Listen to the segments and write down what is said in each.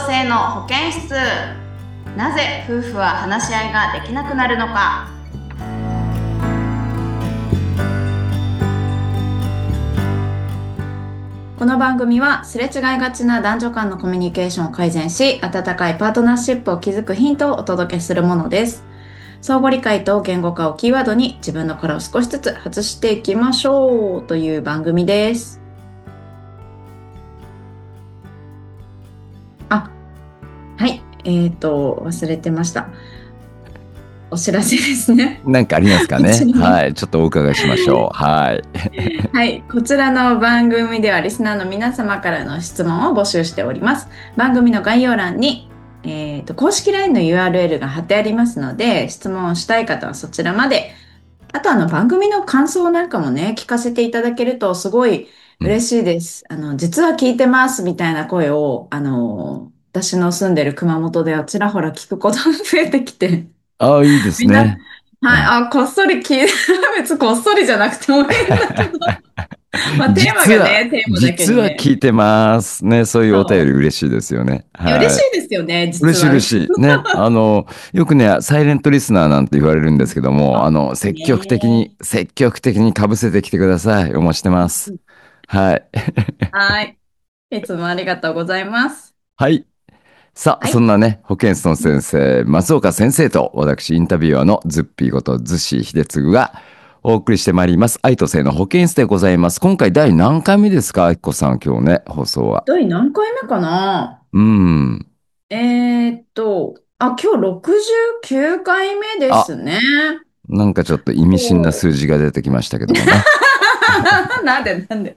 性の保健室。なぜ夫婦は話し合いができなくなるのか。この番組はすれ違いがちな男女間のコミュニケーションを改善し、温かいパートナーシップを築くヒントをお届けするものです。相互理解と言語化をキーワードに自分の殻を少しずつ外していきましょうという番組です。はい、忘れてました。お知らせですね。 なんかありますかね。はい、ちょっとお伺いしましょう。はい。 はい、こちらの番組ではリスナーの皆様からの質問を募集しております。番組の概要欄に、公式 LINE の URL が貼ってありますので、質問をしたい方はそちらまで。あと番組の感想なんかもね、聞かせていただけるとすごい嬉しいです。実は聞いてますみたいな声を、私の住んでる熊本ではちらほら聞くことが増えてきて、 ああ、いいですみんな、 ね。 はい、こっそり聞いて、別にこっそりじゃなくてもいいんだけど、テーマ実は、 がね、テーマだけ実にね。 は聞いてますね。そういうお便りそう。 嬉しいですよね。 嬉しはい。 いですよね、実嬉しいは。 嬉しい。ね。よくね、サイレントリスナーなんて言われるんですけども、 あ、 積ね極的に被せてきてください。お待ちしてます。はい。 はい。いつもありがとうございます。 はい。さあ、 はい。 そんなね、保健室の先生、松岡先生と、私、インタビュアーのズッピーことズシ秀次がお送りしてまいります。愛と性の保健室でございます。今回第何回目ですか、あきこさん、今日ね、放送は。 第何回目かな。 うーん。 今日69回目であ、 すね。 なんかちょっと意味深な数字が出てきましたけどもね。 なんで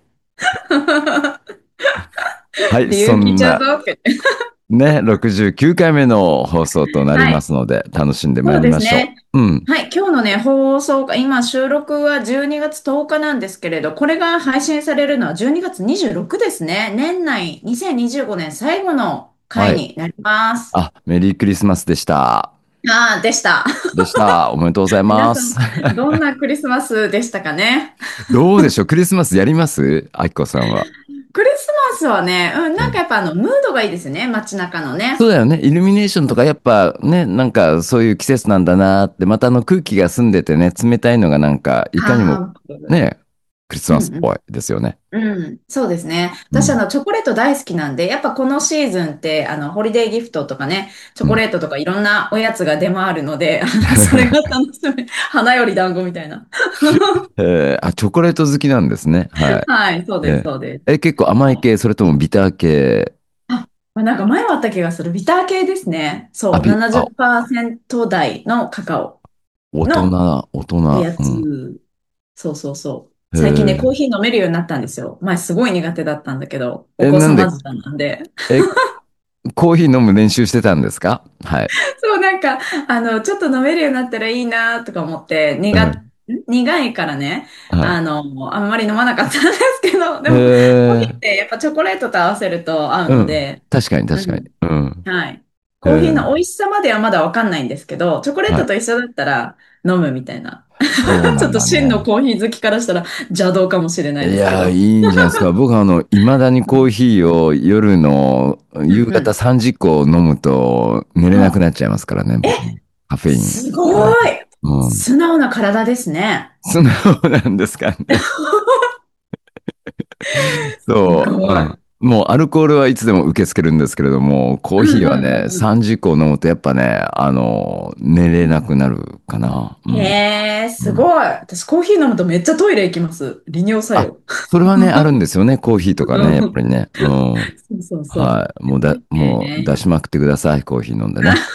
はい、 理由聞いちゃうそんな、 ぞって。 ね、69回目の放送となりはい。 ますので、楽しんでまいそうりましょですね。 う。うん。 はい。今日のね、放送が、今収録は12月10日なんですけれど、これが配信されるのは12月26ですね。年内2025年最後のはい。 回になります。 あ、メリークリスマスでした。 でした。 でした。おめでとうござい皆さん、 ます。 どんなクリスマスでしたかね。 どうでしょう、クリスマスやりますあきこさんは。 クリスマスはね、 うん。 なんかやっぱムードがいいですね。街中のね。 そうだよね。イルミネーションとかやっぱね、なんかそういう季節なんだなって、また空気が澄んでてね、冷たいのがなんか、いかにもああ、 ね、クリスうんうん。 マスっぽいですよね。 うん、そうですね。私、 うん。 チョコレート大好きなんで、やっぱこのシーズンって、ホリデーギフトとかね、チョうん。 コレートとかいろんなおやつが出回るので、それが楽しみ。花より団子みたいな。 チョコレート好きなんですね。はい。 はい、そうです、そうです。 結構甘い系、それともビター系。 あ、なんか前はあった気がする。ビター系ですね。そう、70%台のカカオ大人、 の大人。 おやうん。 つ。そうそうそう。 へ最近ね、コーーヒー飲めるようになったんですよ。前すごい苦手だったんだけど、お子なんで、 様面なんで。 え、コーヒー飲む練習してたんですか？はい。 そう、なんか、ちょっと飲めるようになったらいいなとか思って、 うん。 苦いからね、 はい。 あんまり飲まなかったんですけど、でへも、コーヒーっえ。 てやっぱチョコレートと合わせると合ううん。 ので、 確かに確かに。 うん。 うん。 はい。 へコーヒーのえ。 美味しさまではまだわかんないんですけど、チョコレーはい。 トと一緒だったら飲むみたいな。 そうちょっとなんだね。 真のコーヒー好きからしたら邪道かもしれないいやー、 ですけど。 いいんじゃないですか。僕未だにコーヒーを夜の夕方うんうん。 3時以降飲むと寝れなくあ、 なっちゃいますからね、僕も。カフェインすご取らないと。 い。 うん。 素直な体ですね。 素直なんですかね。 すそう。 ごい。 うん。もうアルコールはいつでも受け付けるんですけれども、コーうんうんヒーはね、 うんうん。 3時以降飲むとやっぱね、寝れなくなるかな。うん。 へえ、 うん。 すごい。私コーヒー飲むとめっちゃトイレ行きます。利尿作あ、 用。 それはね、あるんですよね。コーヒーとかね、やっぱうんりね。うん。 そうそうそはい。もう出ねしまくってください。コーヒー飲んでね。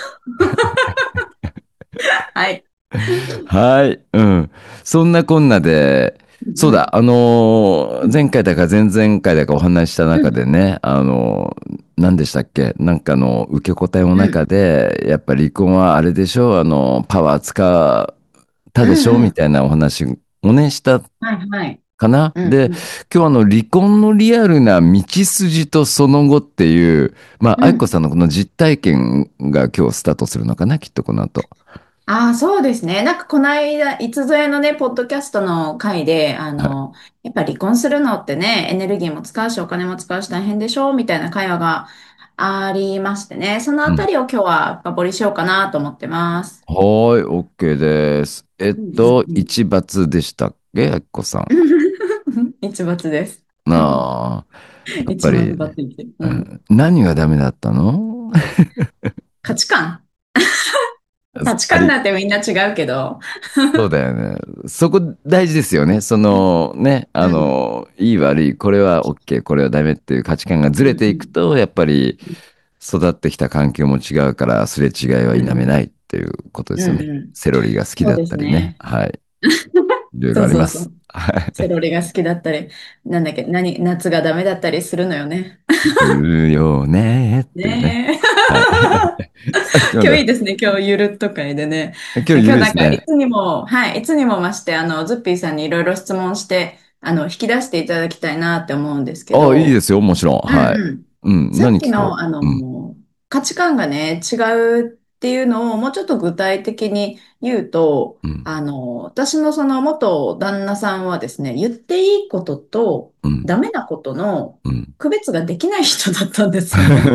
はい。 はい。うん。そんなこんなで、 うんうんそうだ、前回だか前々回だかお話しした中でね、何でしたっけなんか受け答えの中うんで、やっぱ離婚はあれでしょパワー使ったうでしょんうん。 みたいなお話をね、したはいはい。 かな。で、 うんうん今日離婚のリアルな道筋とその後っていう、まあ、愛子うん。 さんのこの実体験が今日スタートするのかな、きっとこの後。 ああ、そうですね。なんかこの間、いつぞやのね、ポッドキャストの回で、 はい。 やっぱ離婚するのってね、エネルギーも使うし、お金も使うし大変でしょみたいな会話がありましてね。そのあたりを今日は深掘りしようかなと思ってます。 はーい、OK です。 うんうんうん。 一抜でしたっけ、あきこさん。 一抜です。 なあ、やっぱ一り、 抜バッテリー。うん。 うん、何がダメだったの？ 価値観。価値あり、 観なんてみんな違うけど。 そうだよね。そこ大事ですよね。そのね、 うん。 いい悪い、これは OK、これはダメっていう価値観がずれていくうんと、やっぱり育ってきた環境も違うから、すれ違いはうん。 否めないっていうことでうんすよね。 うん。 セロリが好きだそうでったりね。 すね。 はい。いろいろそうあります。 そうそう。 はい。 セロリが好きだったり、なんだっけ、夏がダメだったりするのよね。 するよねっていうね。 ねえ。 はい。さっきまで、 今日いいですね。今日ゆるっと会でね。 今日ゆ今日なんかいるいですね。 つにも、はい、いつにも増して、ズッピーさんにいろいろ質問して、引き出していただきたいなって思うんですけあ、いいでど、 すよ、もちろん。はい。 うんうん。 うん、 さっ何聞こきの、 う。うん。 価値観がね、違うっていうのをもうちょっと具体的に言うと、 うん。 私のその元旦那さんはですね、言っていいこととうん。 ダメなことのうん。 区別ができない人だったんですよね。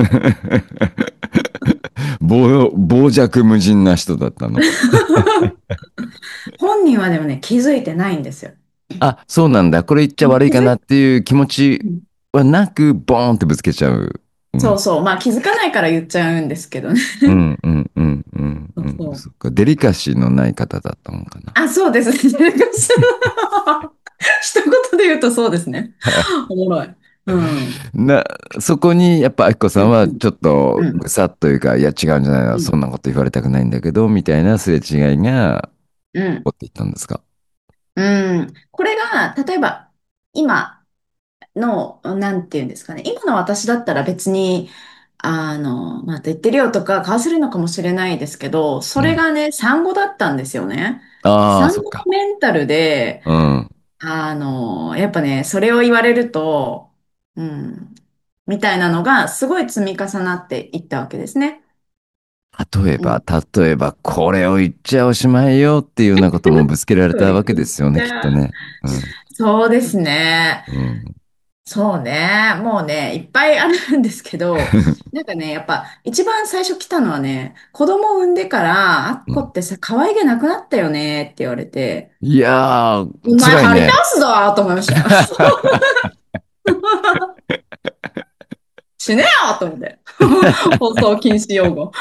傍若無人な人だったの。 本人はでもね、気づいてないんですよ。 あ、そうなんだ。これ言っちゃ悪いかな気づい、 っていう気持ちうんはなく、ボーンってぶつけちゃう。うん。 そうそう。まあ気づかないから言っちゃうんですけどね。 うん、うん、うん、うん、 そううん。 そう。 そっか。デリカシーのない方だったのかな。 あ、そうですね。一言で言うとそうですね。おもろい。うん。 な、そこに、やっぱ、あきこさんうんうんはちょっと、 うん。 ぐさっというか、いや、違うんじゃないの、 うんそんなこと言われたくないんだけど、みたいなすれ違いがうん。 起こっていったんですか？ うん。これが、例えば、今の、なんていうんですかね。今の私だったら別に、また言ってるよとか、かわせるのかもしれないですけど、そうん。 れがね、産後だったんですよね。 ああ、 産後そっか。 のメンタルで、 うん。 やっぱね、それを言われると、うん、みたいなのが、すごい積み重なっていったわけですね。 例えば、 うん。 例えば、これを言っちゃおしまいよっていうようなこともぶつけられたわけですよね、きっとね。うん。 そうですね。 うん。 そうね。もうね、いっぱいあるんですけど、なんかね、やっぱ一番最初来たのはね、子供を産んでから、あっうん。 こってさ、可愛げなくなったよねって言われて、 いやー、 お前張り倒辛いね。 すぞと思いましたよ。死ねよと思って。放送禁止用語。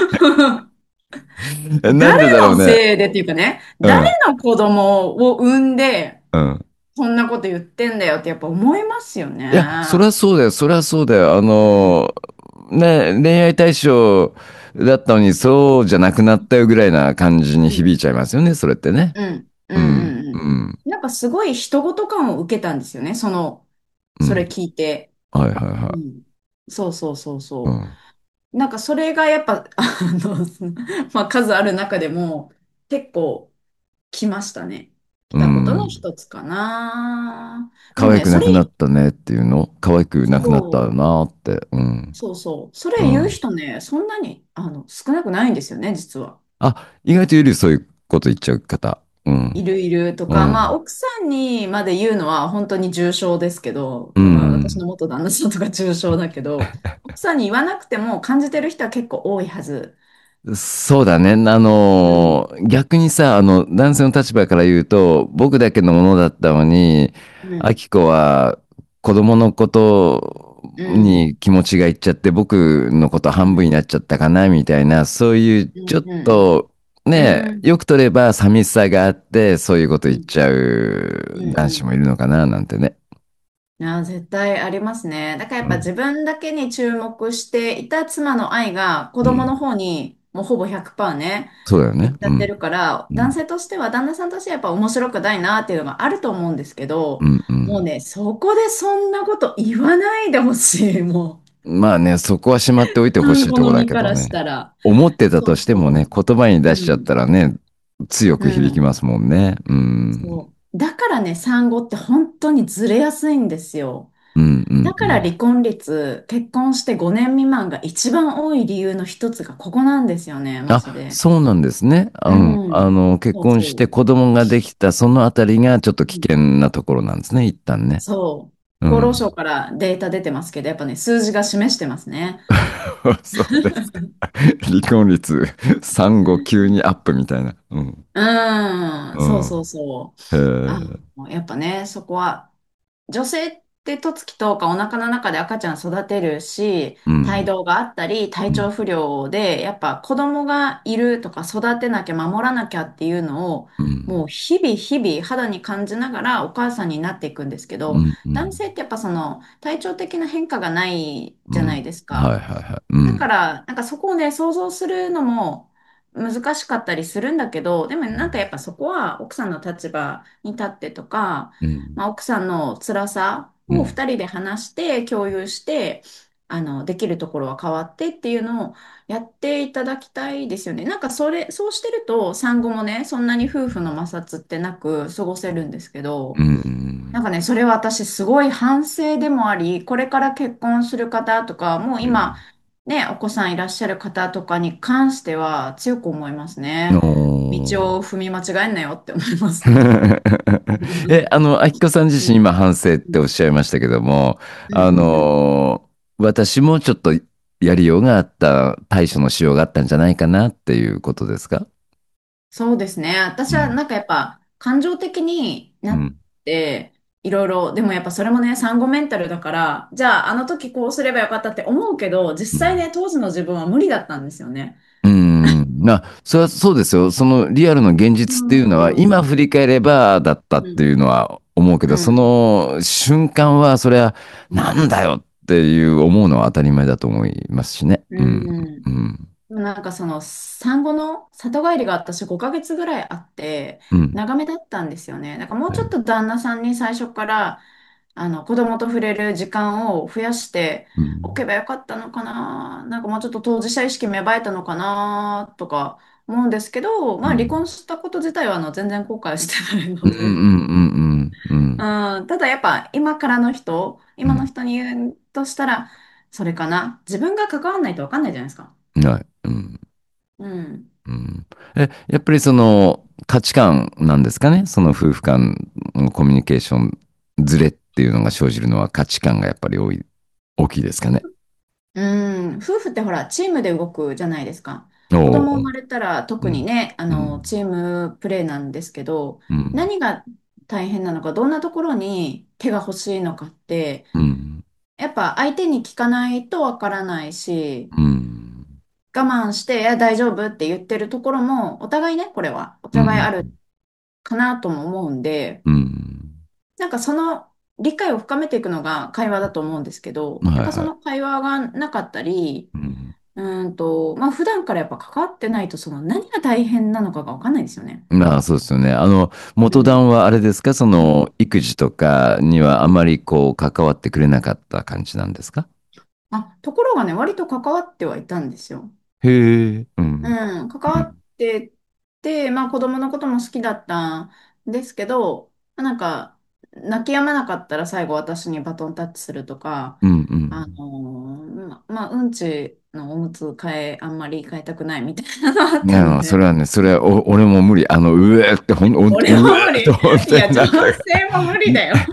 なんで誰だろうね。 のせいでっていうかね、誰うん。 の子供を産んで、 うん。 そんなこと言ってんだよってやっぱ思いますよいや、そりね。 ゃそうだよ、そりゃそうだよ。ね、恋愛対象だったのに、そうじゃなくなったよぐらいな感じにうん、 響いちゃいますよね、それってね。 うん、うん、 うん、 うん、うん。 うん、 なんかすごい人事感を受けたんですよね。それうん。 聞いて。 はいはいはい。 うん。そうそうそうそうん、 う。なんかそれがやっぱ、まあ数ある中でも結構来ましたね。来うたことのん。 一つかな。で可愛もね、それ、 くなくなったねっていうの、可愛くなくなったそう、 なって。うん。 そうそう。それ言ううん。 人ね、そんなに、少なくないんですよね、実は。 あ、意外といる、そういうこと言っちゃう方。うん。 いるいるとか、まあ、 うん。 奥さんにまで言うのは本当に重症ですけど、 うまあ、私ん。 の元旦那さんとか重症だけど、奥さんに言わなくても感じてる人は結構多いはず。 そうだね。 うん。 逆にさ、男性の立場から言うと、僕だけのものだったのに、 うん。 アキコは子供のことうん。 に気持ちがいっちゃって、僕のこと半分になっちゃったかな、みたいな、そういううん。 ちょっうん。 と、ね、 うん。 よく取れば寂しさがあって、そういうことうん。 言っちゃううん。うん。 男子もいるのかな、なんてね。 絶対ありますね。だからやっうん。 ぱ自分だけに注目していた妻の愛が子うん。 供の方にもうほぼ100%ね、 そうだよね。 いっちゃってるから、 うん。 男性としては、旦那さんとしてはやっぱ面白くないなっていうのがあると思うんですけど、 うん。うん。 もうね、そこでそんなこと言わないでほしい、もまあね、そこはしまっておいてう。 ほしいとこだ産後の身からしけどね。 たら。 思ってたとそうしてもね、 そ言葉にう。 出しちゃっうん。 たらね、強うく響きまん。 すもんね。うん。 そう。だからね、産後って本当にずれやすいんですよ。 うん、うん、 だから離婚率、結婚して5年未満が一番多い理由の一つがここなんですよね、マジあ、 で。 そうなんですね。ううん。 ん。 結そうそ婚して子供ができたそのあたりがちょっと危う。 険なところなんですね、一旦ね。 そう。 厚労うん。 省からデータ出てますけど、やっぱね、数字が示してますね。 そうですか。離婚率産後急にアップみたいな。うん。 うん、 うそうそうん。 そう。 へえ。 やっぱね、そこは、女性って十月10日お腹の中で赤ちゃん育てるし、 うん。 胎動があったり、体うん。 調不良で、やっぱ子供がいるとか育てなきゃ守らなきゃっていうのを、 うん。 もう日々日々肌に感じながらお母さんになっていくんですけど、 うん。うん。 男性ってやっぱその体調的な変化がないじゃないうん。 ですか。 はいはいはい。うだかん。 ら、なんかそこをね、想像するのも難しかったりするんだけど、でもなんかやっぱそこは奥さんの立場に立ってとか、 うん。 まあ、奥さんの辛さうん。 を二人で話して共有して、できるところは変わってっていうのをやっていただきたいですよね。なんかそうしてると産後もね、そんなに夫婦の摩擦ってなく過ごせるんですけど、 うん。 なんかね、それは私すごい反省でもあり、これから結婚する方とか、もう今、ね、お子さんいらっしゃる方とかに関しては強く思いますおね。道をー。 踏み間違えんなよって思います。 明子さん自身今反省っておっしゃいましたけども、 うんうんうん。 私もちょっとやりようがあった、対処のしようがあったんじゃないかなっていうことですか？ そうですね。私うん。 はなんかやっぱ感情的になっうん。 て、いろいろ、でもやっぱそれもね、産後メンタルだから、じゃああの時こうすればよかったって思うけど、 うん。 実際ね、当時の自分は無理だったんですよね。 うん。それはそうですよ。そのリアルの現う実っていうのは、 ん。 今振り返ればだったっうん。 ていうのは思うけど、そうん。 の瞬間は、それは、なんだよっていう思うのは当たり前だと思いますしね。 ううん。 ん。 うん。 なんかその産後の里帰りが私5ヶ月ぐらいあってうん。 長めだったんですよね。だからもうちょっと旦那さんに最初から子供と触れる時間を増やしてうん。 おけばよかったのかな。なんかもうちょっと当事者意識芽生えたのかなとか思うんですけど、まあ離うん。 婚したこと自体は全然後悔してないうん。うので。 ん。うん。うん。 うん、ただやっぱ今のうん。 人に言うとしたらそれかな。自分が関わらないと分かんないじゃないですか。 はい。うん。 うん。 うん。やっぱりその価値観なんですかね。その夫婦間のコミュニケーションズレっていうのが生じるのは価値観がやっぱり大きいですかね。 うん、夫婦ってほら、チームで動くじゃないですか。 お子供生お。 まれたら特うん。 にね、 うん。 チームプレーなんですけど、 うん。 何が大変なのか、どんなところに手が欲しいのかって、 うん。 やっぱ相手に聞かないとわからないし、 うん。 我慢して、いや、大丈夫って言ってるところも、お互いね、これは、おうん。 互いあるかなとも思うんで、 うん。 なんかその理解を深めていくのが会話だと思うんですけど、やっぱそはいはい。 の会話がなかったり、 うん。 まあ普段からやっぱ関わってないと、その何が大変なのかがわかんないですよね。 まあそうですよね。 うん。 元旦はあれですか、その育児とかにはあまりこう関わってくれなかった感じなんですか？ ところがね、割と関わってはいたんですよ。 へえ。うん。 うん、関わっうん。 てて、まあ子供のことも好きだったんですけど、なんか、泣き止まなかったら最後私にバトンタッチするとか、 うん。うん。 うんちのおむつあんまり変えたくないみたいなのあっいや、そたんで、 れはね、それは俺も無理。うえーって俺うえーっては無理。 本当いや、女になった。 性も無理だよ。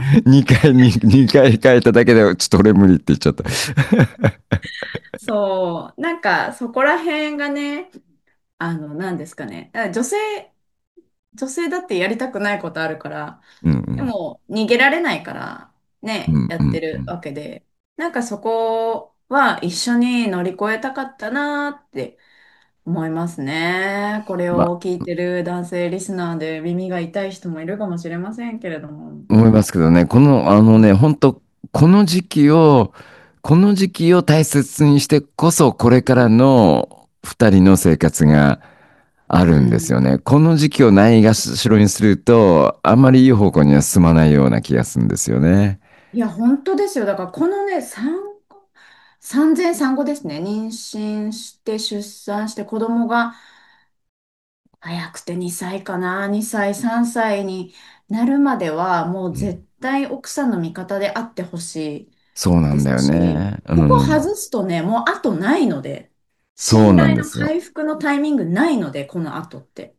2回変えただけで、ちょっと俺無理って言っちゃった。 そう、なんかそこら辺がね、なんですかね。女性だってやりたくないことあるから、 うん。うでん。 も逃げられないからね、 うん。 やうん。 ってるわけで、なんかそこは一緒に乗り越えたかったなって思いますね。これまあ、 を聞いてる男性リスナーで耳が痛い人もいるかもしれませんけれども。 思いますけどね、本当この時期を、この時期を大切にしてこそ、これからの二人の生活があるんですうん。 よね。この時期をないがしろにすると、あんまりいい方向には進まないような気がするんですよね。 いや、本当ですよ。だからこのね、産前産後ですね。妊娠して出産して子供が早くて2歳かな、2歳、3歳になるまでは、もううん。 絶対奥さんの味方であってほしそういですなんだよし、 ね。うここん。 外すとね、もうあとないので、 そうなん信頼のですよ。 回復のタイミングないので、この後って。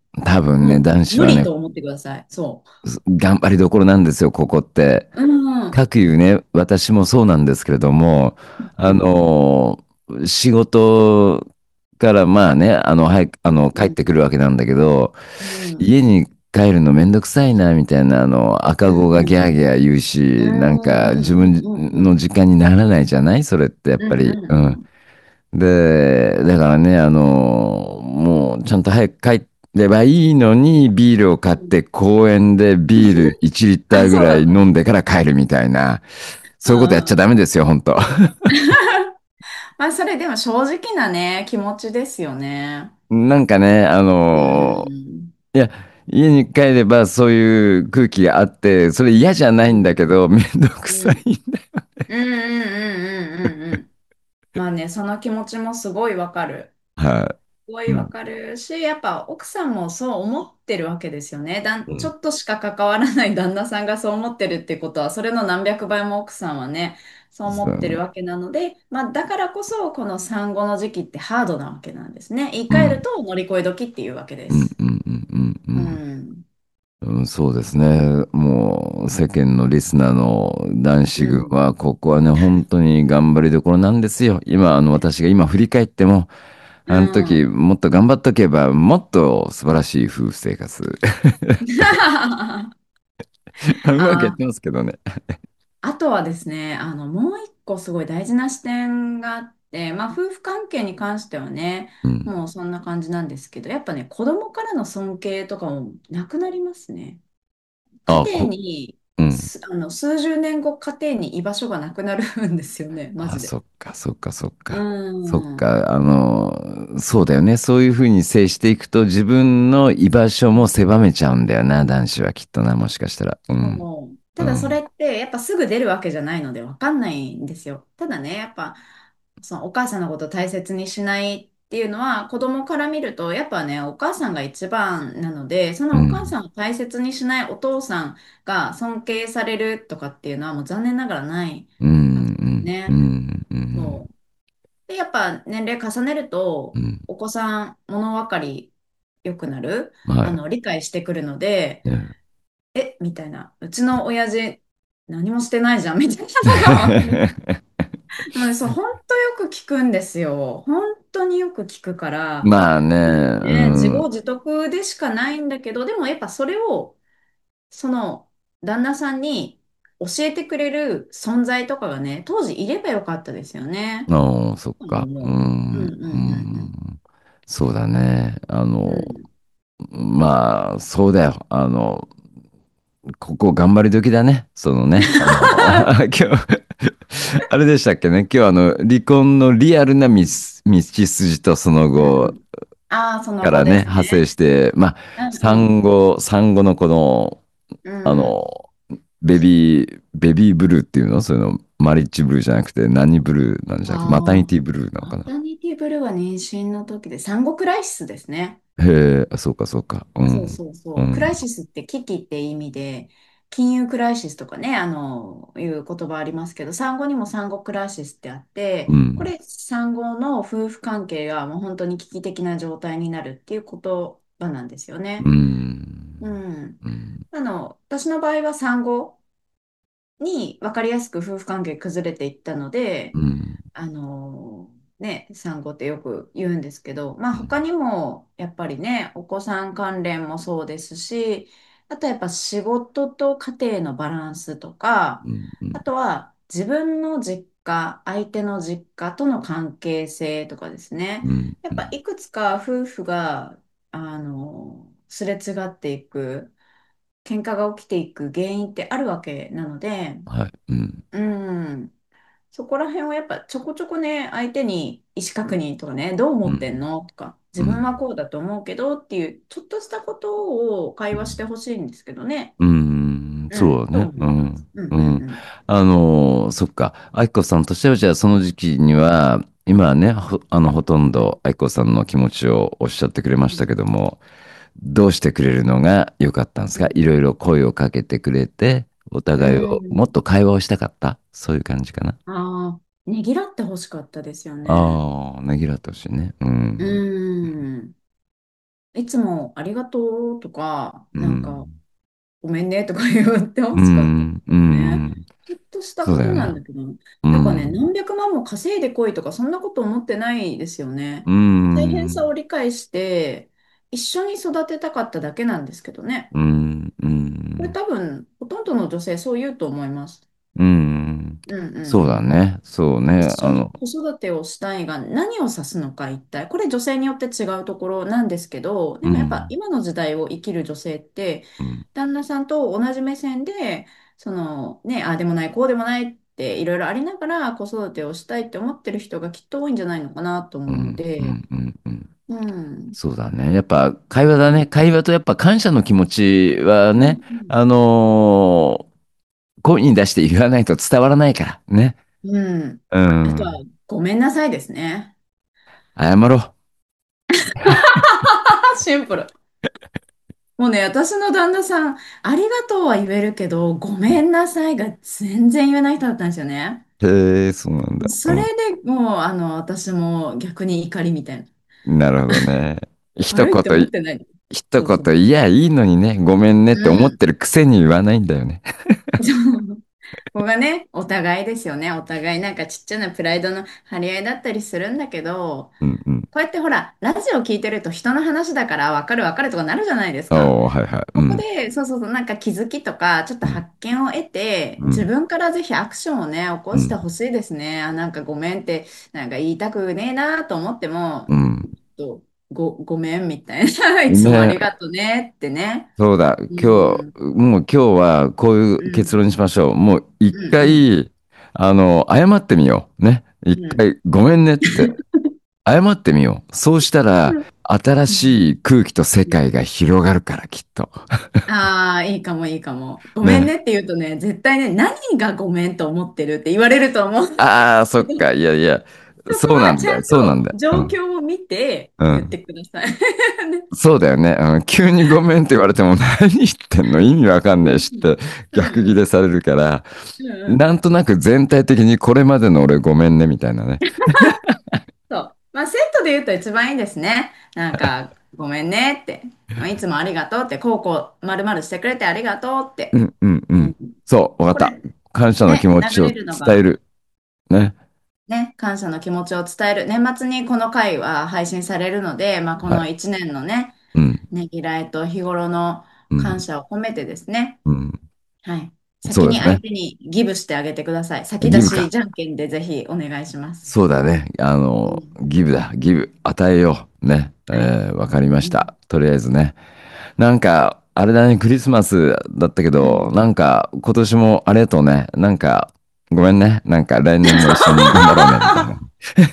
多分ね、 もう無男子はね、 理と思ってください。そ頑張りどころなんですよ、ここって。 う。うん。 かくいうね、私もそうなんですけれども、 うん。 仕事からまあね、はい、帰っうん。 てくるわけなんだけど、 うん。 家に帰るのめんどくさいな、みたいな、赤子がギャーギャー言ううし、なんかん。 自分うん。うん。 の時間にならないじゃないそれってやっうん。 ぱり。 うん。 うん。で、だからね、もうちゃんと早く帰ればいいのに、ビールを買って公園でビール1リッタあ、 ーぐらいそうだった。 飲んでから帰るみたいな。 うん。 そういうことやっちゃダメですよ、本当。 まあ、それでも正直なね、気持ちですよね。 なんかね、 うん。 いや、家に帰ればそういう空気があって、それ嫌じゃないんだけど、めんどくさうん。 いんだよ。 うんうんうんうんうんうん。まあね、その気持ちもすごいわかる。 はすごい。 いわかるし、やっぱ奥さんもそう思ってるわけですよね。ちょうん。 っとしか関わらない旦那さんがそう思ってるってことは、それの何百倍も奥さんはね、そう思ってるそう。 わけなので、まあだからこそ、この産後の時期ってハードなわけなんですね。言い換えるうん。 と乗り越え時っていうわけでうん、 す。 うん、うん、うん、ううん。 ん。 うん、そうですね。もう、世間のリスナーの男子軍うん。 は、ここはね、本当に頑張りどころなんですよ。今、私が今振り返っても、 うあの時、 ん。 もっと頑張っとけば、もっと素晴らしい夫婦生活。うまくやっあてますけどね。 あとはですね、もう一個すごい大事な視点があって、まあ、夫婦関係に関してはね、 うん。 もうそんな感じなんですけど、やっぱね、子供からの尊敬とかもなくなりますね。家あ、 庭に、 うん。 数十年後、家庭に居場所がなくなるんですよね、マあ、 ジで。 そっか、そっか、そっうか。そっん。 か、そうだよね。そういうふうに接していくと、自分の居場所も狭めちゃうんだよな、男子はきっとな、もしかしたら。うん。 そう。ただそれうん。 ってやっぱすぐ出るわけじゃないのでわかんないんですよ。ただね、やっぱそのお母さんのことを大切にしないっていうのは子供から見るとやっぱね、お母さんが一番なので、そのお母うん。 さんを大切にしないお父さんが尊敬されるとかっていうのはもう残念ながらないうん。 わけですうん。うね。 ん。うん。 そう。で、やっぱ年齢重ねるとうん。 お子さん物分かり良くなる、 はい。 理解してくるので、 ね。 みたいな。うちの親父、何もしてないじゃん、みたいなのがわかる。でもね、そう、本当よく聞くんですよ。本当によく聞くから、 まあね、うね、自業ん。 自得でしかないんだけど、でもやっぱそれを、その、旦那さんに教えてくれる存在とかがね、当時いればよかったですよね。 ああ、そっか。うもう。うんん。ううんうんん。そうだね。 うん。うん。 まあ、そうだよ。ここ頑張り時だね。そのね。今日、あれでしたっけね。今日離婚のリアルな道筋とその後うん。ああ、その後でからね、派生すね。 して、まあ、 うんうん産後のこの、 うあん。 の、ベビーブルーっていうのそういうの、マリッジブルーじゃなくて、何ブルーなんじゃなくて、マタニあティブルーなあ、 のかな。 マタニティブルーは妊娠の時で産後クライシスですね。 へえ、あそうか、そうか。うそうん。 そうそう。クうん。 ライシスって危機って意味で、金融クライシスとかね、いう言葉ありますけど、産後にも産後クライシスってあって、 うん。 これ産後の夫婦関係がもう本当に危機的な状態になるっていう言葉なんですようね。うん。 ん。 うん。 私の場合は産後に分かりやすく夫婦関係崩れていったので、 うん。 産後ってよく言うんですけど、まあ他にもやっぱりね、お子さん関連もそうですし、あとやっぱ仕事と家庭のバランスとか、 うん。うん。 あとは自分の実家、相手の実家との関係性とかですね。 うん。 やっぱいくつか夫婦が、すれ違っていく、喧嘩が起きていく原因ってあるわけなので、 はい。うん。 うん。そこら辺はやっぱちょこちょこね、相手に意思確認とかね、どう思ってんうん。 のとか、自分はうん。 こうだと思うけどっていう、ちょっとしたことを会話してほしいんですけどね。 うん、 うん、とそうね。 思います。 うん。 うんうん。 うんうん。 そっか。愛子さんとしては、じゃあその時期には、今はね、ほとんど愛子さんの気持ちをおっしゃってくれましたけども、どうしてくれるのが良かったんですか？いろいろ声をかけてくれて、おう互いをもっん。 と会話をしたかったそういう感じかな。 ああ、ねぎらってほしかったですよね。 ああ、ねぎらってほしいね。ううん。 ん。 いつもありがとうとか、 うなんか、 ん。 ごめんねとか言ってうほしかったでん。うすね。 ん。 ちょっとしたことそうだよね。 なんだけど、 うなんかね、 ん。 何百万も稼いでこいとか、そんなこと思ってないですよね。 う大変さん。 を理解して、一緒に育てたかっただけなんですけどね。 うん。うこれん。 多分、ほとんどの女性そう言うと思います。 うん。 うんうん。 そうだね。そうね。 一緒に子育てをしたいが何を指すのか一体。これ女性によって違うところなんですけど、でもやっぱうん。 今の時代を生きる女性って、 うん。 旦那さんと同じ目線で、そのね、ああでもない、こうでもないっていろいろありながら子育てをしたいって思ってる人がきっと多いんじゃないのかなと思うのうん。うで、 ん。うん。うん。 うん。 そうだね。やっぱ会話だね。会話とやっぱ感謝の気持ちはうんね、 うん声に出して言わないと伝わらないからね。 うん。 うあとは、 ん。 ごめんなさいですね。 謝ろう。 シンプル。もうね、私の旦那さん、ありがとうは言えるけど、ごめんなさいが全然言えない人だったんですよね。 へえ、そうなんだ。 それでもう、私も逆に怒りみたいな。 うん。なるほどね。一悪いって思っ言、 てない。 一そうそう。 言、いや、いいのにね、ごめんねって思っうん。 てるくせに言わないんだよね。 そうここがね、お互いですよね。お互いなんかちっちゃなプライドの張り合いだったりするんだけど、 うんうん。 こうやってほら、ラジオ聞いてると人の話だから分かる分かるとかなるじゃないですか。 おー、はいはい。うん。 ここで、そうそうそう、なんか気づきとか、ちょっとうん。 発見を得て、自うん。 分からぜひアクションをね、起こしてうん。 ほしいですね。あ、なんかごめんって、なんか言いたくねえなと思っても、 うん。 とごめんみたいな、いつもあね、 りがとねってね。 そうだ。 うん、 もう今日はこういううん、 結論にしましょう。もう一うん、うん、 回、謝ってみよう。ね。一うん。 回、ごめんねって、謝ってみよう。そうしたら、新うんしい空気と世界が広がるから、きっと。 ああー、いいかもいいかも。ごめんね。 ねって言うとね、絶対ね、何がごめんと思ってるって言われると思う。 ああ、そっか。いやいや、 そこはちゃそうなんだよ。 んとそうなんだよ。うん。 状況を見て言ってうん。 ください。ねそうだよね。急にごめんって言われても何言ってんの意味わかんないしって逆ギレされるから、 うんうん。 なんとなく全体的にこれまでの俺ごめんねみたいなね。 そう。まあ、セットで言うと一番いいですね。なんか、ごめんねって。いつもありがとうって、こうこう、まるまるしてくれてありがとうって。 うんうんううん。 ん。そう、わかった。 これ、 感謝の気ね、 持ちを流れるのが、 伝える。ね。 ね、感謝の気持ちを伝える。年末にこの回は配信されるので、まあ、こはい。 の1年のね、 うん。 ねぎらいと日頃のうん。 感謝を込めてですね。 うん。 はい。先にそうですね。 相手にギブしてあげてください。先出ギブか。 しじゃんけんでぜひお願いします。 そうだね。 うん。 ギブだ。ギブ。与えよう。ね。 はい。 わかりまうん。 した。とりあえずね。なんか、あれだね。クリスマスだったけど、 うん。 なんか、今年もありがとうね。なんか、ごめんね。なんか、来年も一緒に頑張ろうね。みたいな。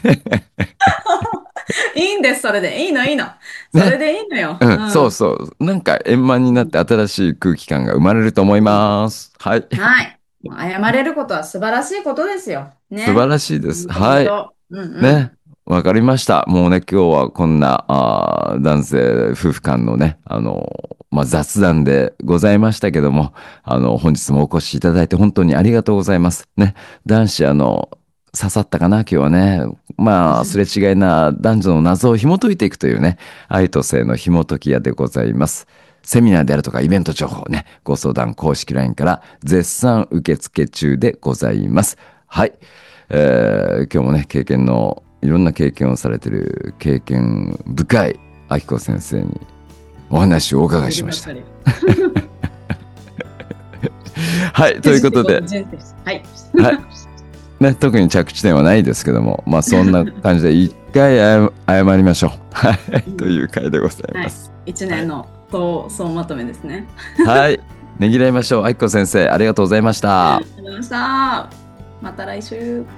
いいんです、それで。いいの、いいの。それね。 でいいのよ。 うん。そううん。 そう。なんか、円満になって新しい空気感が生まれると思いうん。 ます。はい。 はい。もう謝れることは素晴らしいことですよ。 素晴ね。 らしいです。 ほんとほはい。 んと。うんうん。 ね。わかりました。もうね、今日はこんな、男性夫婦間のね、まあ、雑談でございましたけども、本日もお越しいただいて本当にありがとうございます。ね。男子、刺さったかな、今日はね。まあ、すれ違いな男女の謎を紐解いていくというね、愛と性の紐解き屋でございます。セミナーであるとかイベント情報ね、ご相談公式 LINE から絶賛受付中でございます。はい。今日もね、いろんな経験をされている経験深い明子先生にお話をお伺いしました。 ありばかり。 はい、とくじけいうことで、 こと人生。はい。 はい、ね、特に着地点はないですけども、まあそんな感じで一回謝りましょう。はい、とうんいう回でございはい。 ます。 一はい。 年の総まとめですね。 はい。ねぎらいましょう。明子先生、ありがとうございました。 ありがとうございました。また来週。